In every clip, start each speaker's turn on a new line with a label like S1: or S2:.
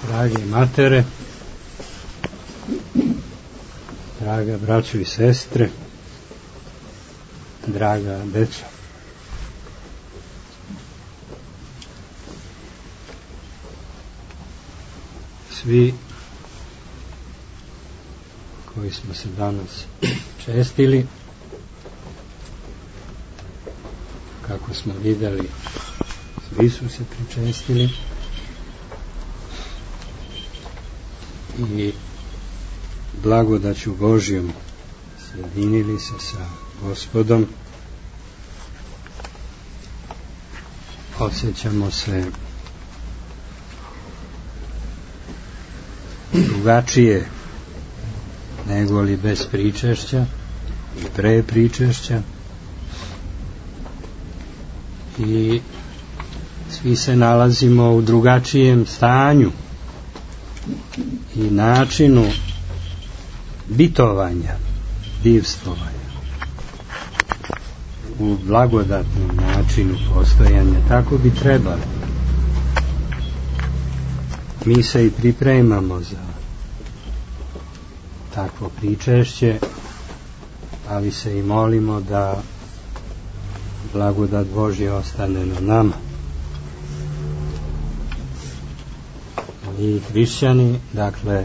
S1: Drage matere, draga braćo i sestre, draga deca, svi koji smo se danas čestili, kako smo vidjeli, svi su se pričestili i blagodaću Božjom sjedinili se sa Gospodom. Osjećamo se drugačije nego li bez pričešća i pre pričešća, i svi se nalazimo u drugačijem stanju i načinu bitovanja, divstvovanja, u blagodatnom načinu postojanja. Tako bi trebalo. Mi se i pripremamo za takvo pričešće, ali se i molimo da blagodat Božja ostane na nama. Mi hrišćani, dakle,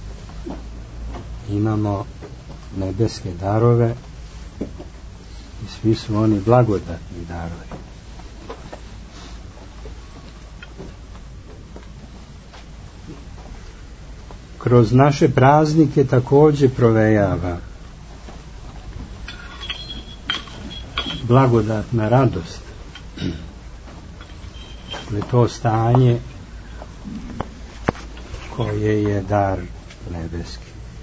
S1: imamo nebeske darove i svi su oni blagodatni darovi. Kroz naše praznike također provejava blagodatna radost. Dakle, to stanje koje je dar nebeski.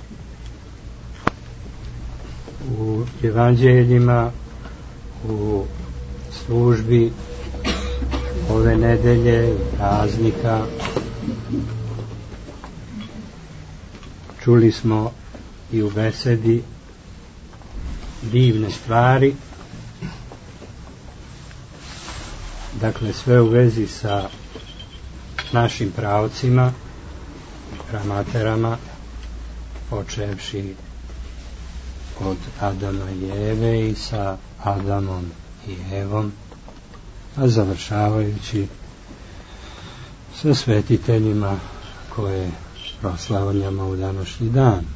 S1: U evanđeljima, u službi ove nedelje, praznika, čuli smo i u besedi divne stvari, dakle sve u vezi sa našim pravcima, pramaterama, počevši od Adama i Eve i sa Adamom i Evom, a završavajući sa svetiteljima koje proslavljamo u današnji dan.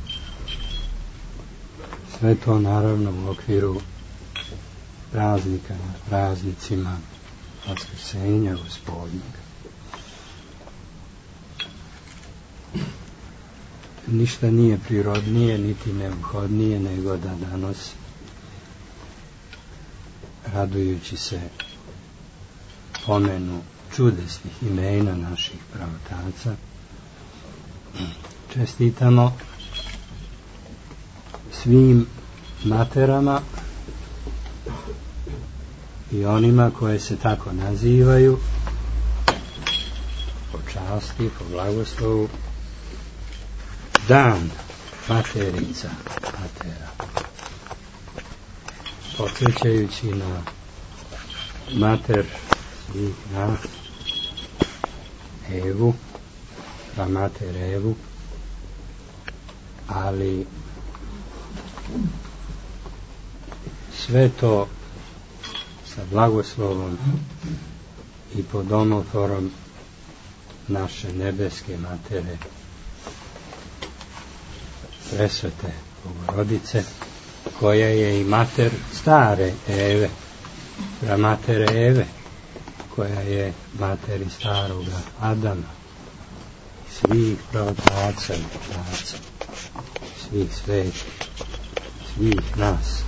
S1: Sve to naravno u okviru praznika, praznicima Vaskrsenja Gospodnjega. Ništa nije prirodnije niti neophodnije nego da danas, radujući se pomenu čudesnih imena naših pravotaca, čestitamo svim materama i onima koje se tako nazivaju, po časti, po blagoslovu, dan materica, matera, podsjećajući na mater svih nas, Evu, pramater Evu, ali sve to sa blagoslovom i pod omotvorom naše nebeske matere, presvete Bogorodice, koja je i mater stare Eve, pramater Eve, koja je mater i staroga Adama, svih pravotaca i praca, svih svetih, svih nas.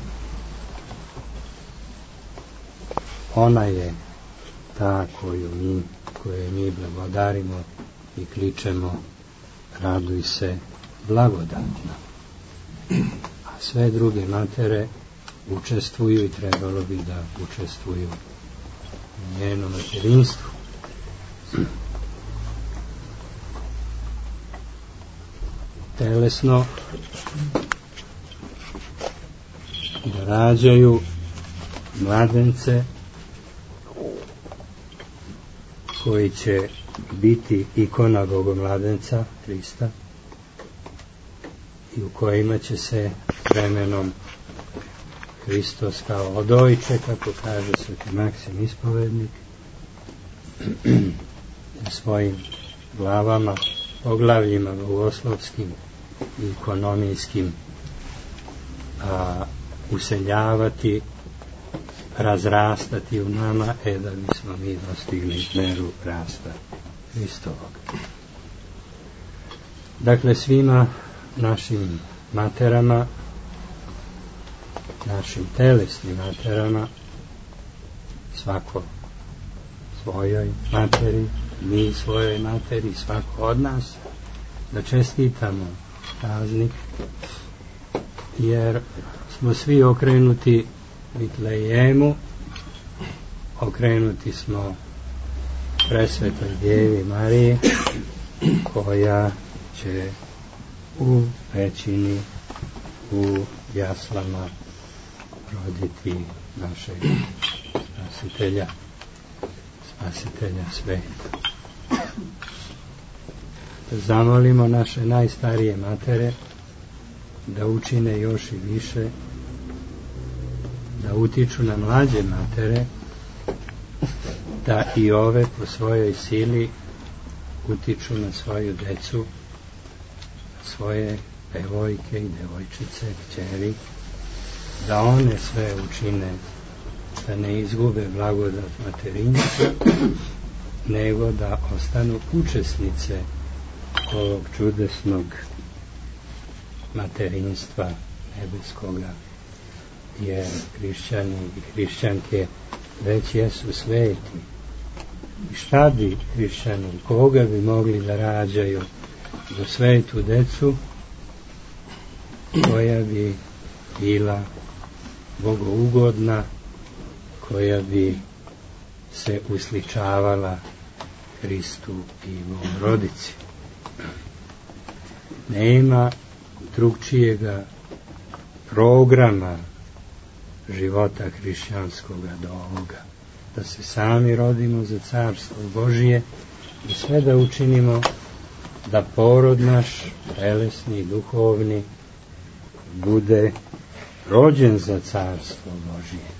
S1: Ona je ta koju mi blagodarimo i kličemo raduj se blagodatno. A sve druge matere učestvuju i trebalo bi da učestvuju u njenom materinstvu. Telesno da rađaju mladence koji će biti ikona Bogomladenca Hrista i u kojima će se vremenom Hristos kao odojče, kako kaže Sveti Maksim Ispovednik, svojim glavama, poglavljima bogoslovskim i ekonomijskim useljavati, razrastati u nama, da bismo mi dostigli meru rasta Hristovog. Dakle, svima našim materama, našim telesnim materama, svako svojoj materi, mi svojoj materi, svako od nas, da čestitamo praznik, jer smo svi okrenuti Vitlejemu, okrenuti smo presvetoj Djevi Mariji, koja će u pećini, u jaslama roditi našeg spasitelja sveta. Zamolimo naše najstarije matere da učine još i više, da utiču na mlađe matere, da i ove po svojoj sili utiču na svoju decu, na svoje devojke i devojčice, kćeri, da one sve učine da ne izgube blagodat materinstva, nego da ostanu učesnice ovog čudesnog materinstva nebeskoga, jer hrišćani i hrišćanke već jesu sveti. I šta bi hrišćani, koga bi mogli da rađaju do svetu decu koja bi bila bogougodna, koja bi se usličavala Hristu i Bogorodici. Nema drugčijega programa života hrišćanskoga do ovoga, da se sami rodimo za Carstvo Božije i sve da učinimo da porod naš, telesni i duhovni, bude rođen za Carstvo Božije.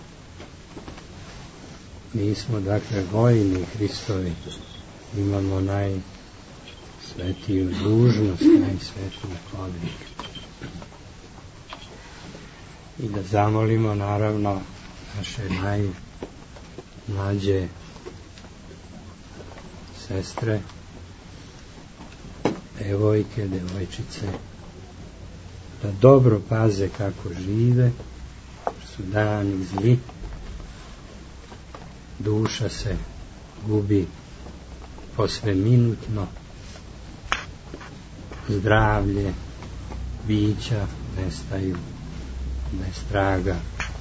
S1: Mi smo, dakle, vojni Hristovi, imamo najsvetiju dužnost, najsvetiji podvig. I da zamolimo, naravno, naše najmlađe sestre, devojke, devojčice, da dobro paze kako žive, jer su dani zli, duša se gubi posveminutno, zdravlje bića nestaju bez traga,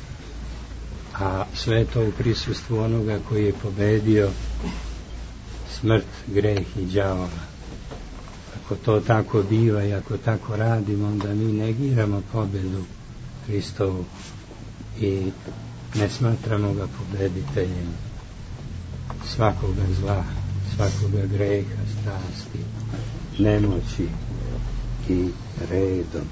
S1: a sve to u prisustvu onoga koji je pobedio smrt, greh i đavola. Ako to tako biva i ako tako radimo, onda mi negiramo pobedu Hristovu i ne smatramo ga pobediteljem svakoga zla, svakoga greha, strasti, nemoći i redom.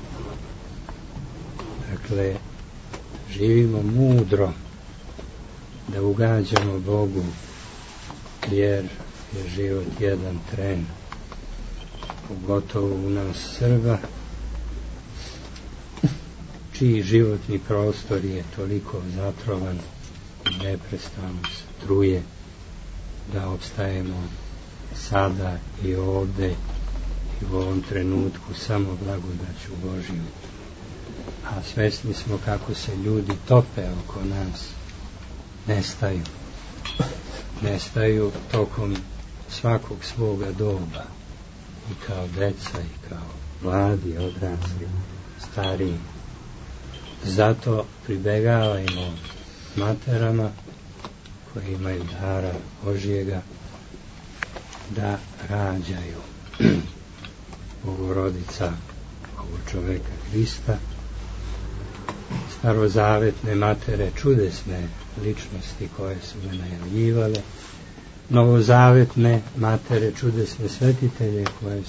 S1: Dakle, živimo mudro, da ugađamo Bogu, jer je život jedan tren, pogotovo u nas Srba, čiji životni prostor je toliko zatrovan i neprestano se truje, da opstajemo sada i ovde i u ovom trenutku samo blagodaću Božiju. A svesni smo kako se ljudi tope oko nas, nestaju tokom svakog svoga doba, i kao deca, i kao mladi, odrasli, stariji. Zato pribegavajmo materama koji imaju dara Božjega da rađaju. Bogorodica ovog čoveka Hrista, starozavetne matere, čudesne ličnosti koje su ga najavljivale, novozavetne matere, čudesne svetitelje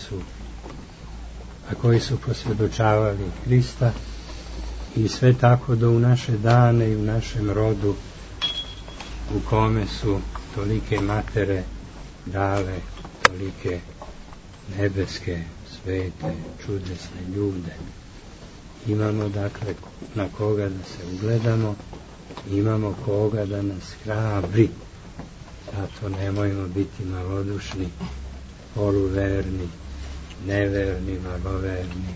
S1: koji su posvjedočavali Hrista, i sve tako da u naše dane i u našem rodu u kome su tolike matere dale tolike nebeske, svete, čudesne ljude, imamo dakle na koga da se ugledamo, imamo koga da nas hrabri. Zato nemojmo biti malodušni, poluverni, neverni, maloverni,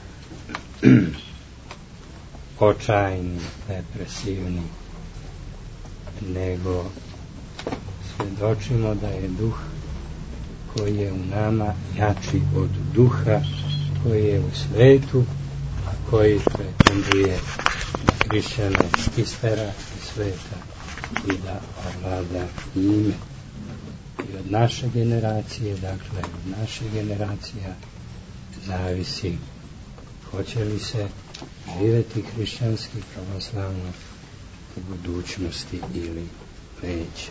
S1: očajni, depresivni, nego svjedočimo da je duh koji je u nama jači od duha koji je u svetu, a koji pretenduje da hrišćane istera iz sveta i da ovlada njime. I od naše generacije, dakle od naših generacija zavisi hoće li se živjeti hrišćanski, pravoslavno u budućnosti ili neće.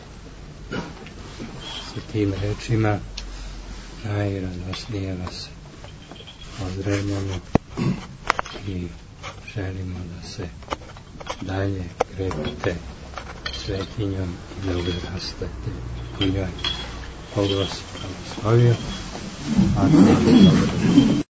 S1: Sa tim rečima najradosnije vas pozdravljamo i želimo da se dalje krepite svetinjom i da uzrastate u njoj. Bog vas blagoslovio.